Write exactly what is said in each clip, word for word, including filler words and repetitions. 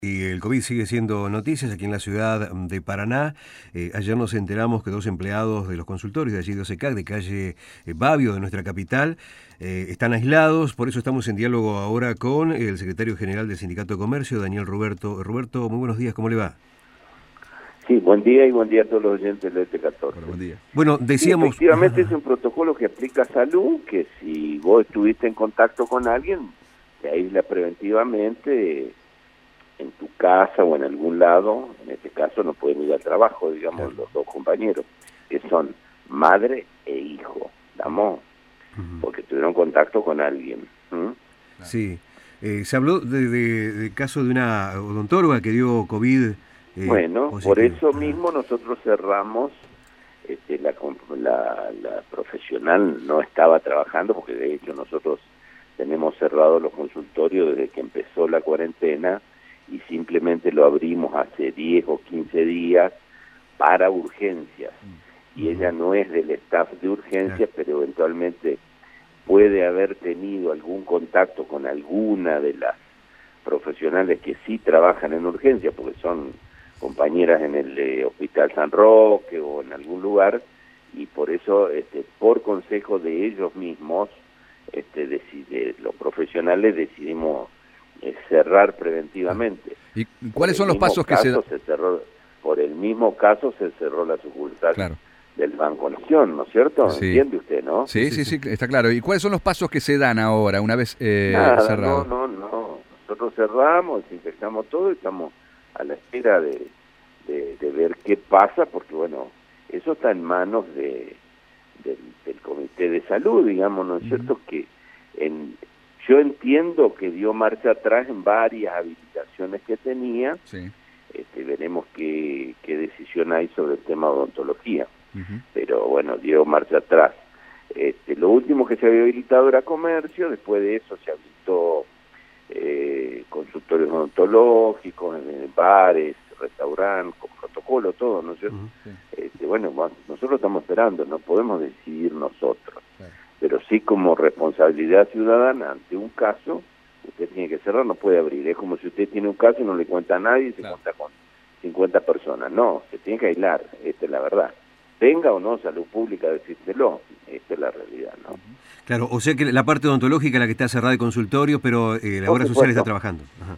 Y el COVID sigue siendo noticias aquí en la ciudad de Paraná. Eh, ayer nos enteramos que dos empleados de los consultorios de allí de OSECAC, de calle eh, Babio, de nuestra capital, eh, están aislados. Por eso estamos en diálogo ahora con el secretario general del Sindicato de Comercio, Daniel Roberto. Roberto, muy buenos días, ¿cómo le va? Sí, buen día y buen día a todos los oyentes del E T catorce. Bueno, buen día. Bueno, Sí, decíamos... efectivamente es un protocolo que aplica salud, que si vos estuviste en contacto con alguien, te aísla preventivamente en tu casa o en algún lado. En este caso no pueden ir al trabajo, digamos, claro, los dos compañeros, que son madre e hijo, ¿estamos? Uh-huh. Porque tuvieron contacto con alguien. ¿Mm? Sí, eh, se habló de, de, de caso de una odontóloga que dio COVID. Eh, bueno, positivo. Por eso mismo nosotros cerramos, este, la, la, la profesional no estaba trabajando, porque de hecho nosotros tenemos cerrados los consultorios desde que empezó la cuarentena y simplemente lo abrimos hace diez o quince días para urgencias. Y ella no es del staff de urgencias, pero eventualmente puede haber tenido algún contacto con alguna de las profesionales que sí trabajan en urgencias, porque son compañeras en el eh, Hospital San Roque o en algún lugar, y por eso, este, por consejo de ellos mismos, este, decide, los profesionales decidimos eh, cerrar preventivamente. ¿Y cuáles son los pasos que se, se cerró? Por el mismo caso se cerró la sucursal, claro, del Banco Nación, ¿no es cierto? Sí. ¿Entiende usted, no? Sí, sí, sí, sí, está claro. ¿Y cuáles son los pasos que se dan ahora, una vez eh, Nada, cerrado? No, no, no. Nosotros cerramos, desinfectamos todo y estamos a la espera de, de, de ver qué pasa, porque bueno, eso está en manos de, de del Comité de Salud, digamos, ¿no es uh-huh. cierto? Que en, yo entiendo que dio marcha atrás en varias habilitaciones que tenía. Sí. Este, veremos qué, qué decisión hay sobre el tema de odontología, uh-huh. pero bueno, dio marcha atrás. Este, lo último que se había habilitado era comercio, después de eso se habilitó eh, consultorios odontológicos, en bares, restaurantes, con protocolo, todo, ¿no es cierto? Uh-huh. Este, bueno, nosotros estamos esperando, no podemos decidir nosotros, claro, pero sí como responsabilidad ciudadana ante un caso, usted tiene que cerrar, no puede abrir. Es como si usted tiene un caso y no le cuenta a nadie y se claro. cuenta con cincuenta personas. No, se tiene que aislar, esta es la verdad. Tenga o no salud pública decírselo, esta es la realidad, ¿no? Claro, o sea que la parte odontológica es la que está cerrada de consultorio, pero eh, la obra social está trabajando. Ajá.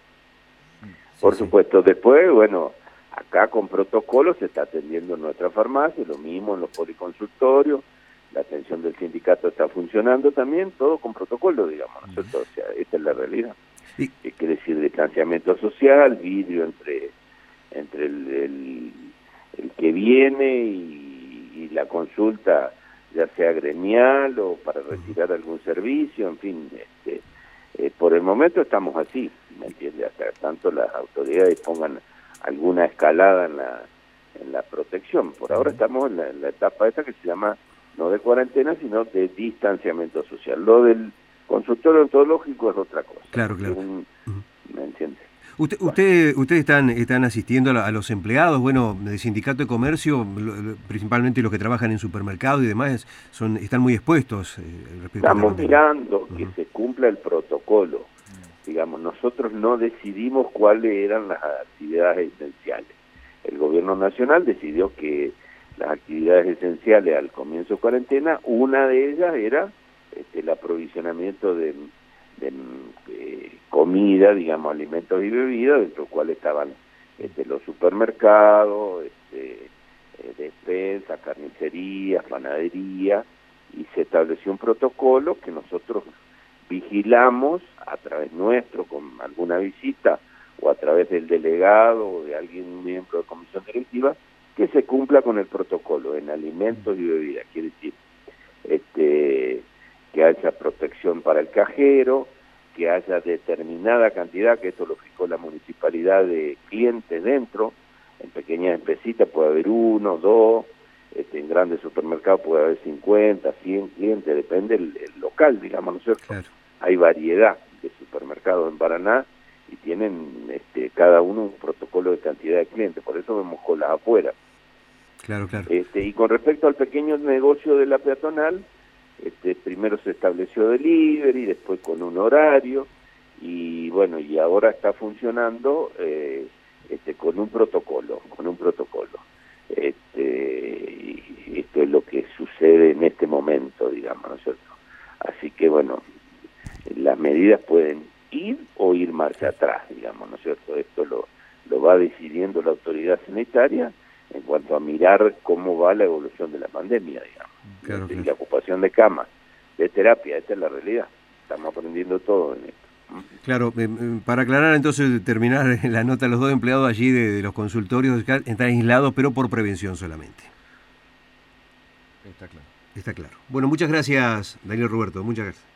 Por sí, supuesto, sí. Después, bueno, acá con protocolos se está atendiendo en nuestra farmacia, lo mismo en los policonsultorios, la atención del sindicato está funcionando también, todo con protocolo, digamos, ¿no es cierto? O sea, esta es la realidad. ¿Y? ¿Qué quiere decir? Distanciamiento social, vidrio entre entre el, el, el que viene y, y la consulta, ya sea gremial o para retirar algún servicio, en fin, este, eh, por el momento estamos así, ¿me entiende? Hasta tanto las autoridades pongan alguna escalada en la en la protección. Por ahora estamos en la, en la etapa esta que se llama no de cuarentena, sino de distanciamiento social. Lo del consultorio odontológico es otra cosa. Claro, claro. Un, ¿me entiende? Usted, usted, ustedes están, están asistiendo a, la, a los empleados, bueno, del sindicato de comercio, principalmente los que trabajan en supermercados y demás, son están muy expuestos. Eh, respecto Estamos a la mirando uh-huh. que se cumpla el protocolo. Uh-huh. Digamos, nosotros no decidimos cuáles eran las actividades esenciales. El gobierno nacional decidió que las actividades esenciales al comienzo de cuarentena, una de ellas era este, el aprovisionamiento de, de, de comida, digamos, alimentos y bebidas, dentro de los cuales estaban este, los supermercados, este, eh, despensa, carnicería, panadería, y se estableció un protocolo que nosotros vigilamos a través nuestro, con alguna visita, o a través del delegado o de alguien, un miembro de comisión directiva, que se cumpla con el protocolo en alimentos y bebidas. Quiere decir este, que haya protección para el cajero, que haya determinada cantidad, que esto lo fijó la municipalidad, de clientes dentro. En pequeñas empresitas puede haber uno, dos, este, en grandes supermercados puede haber cincuenta, cien clientes, depende del el local, digamos, ¿no es cierto? Claro. Hay variedad de supermercados en Paraná y tienen este, cada uno un protocolo de cantidad de clientes, por eso vemos colas afuera. Claro, claro. Este, y con respecto al pequeño negocio de la peatonal, este, primero se estableció delivery, después con un horario, y bueno, y ahora está funcionando eh, este, con un protocolo, con un protocolo. Este, y esto es lo que sucede en este momento, digamos, ¿no es cierto? Así que bueno, las medidas pueden ir o ir marcha atrás, digamos, ¿no es cierto? Esto lo, lo va decidiendo la autoridad sanitaria en cuanto a mirar cómo va la evolución de la pandemia, digamos. Claro, y claro. la ocupación de camas, de terapia, esta es la realidad. Estamos aprendiendo todo en esto. Claro, eh, para aclarar entonces, terminar la nota, los dos empleados allí de, de los consultorios están aislados, pero por prevención solamente. Está claro. Está claro. Bueno, muchas gracias, Daniel Roberto, muchas gracias.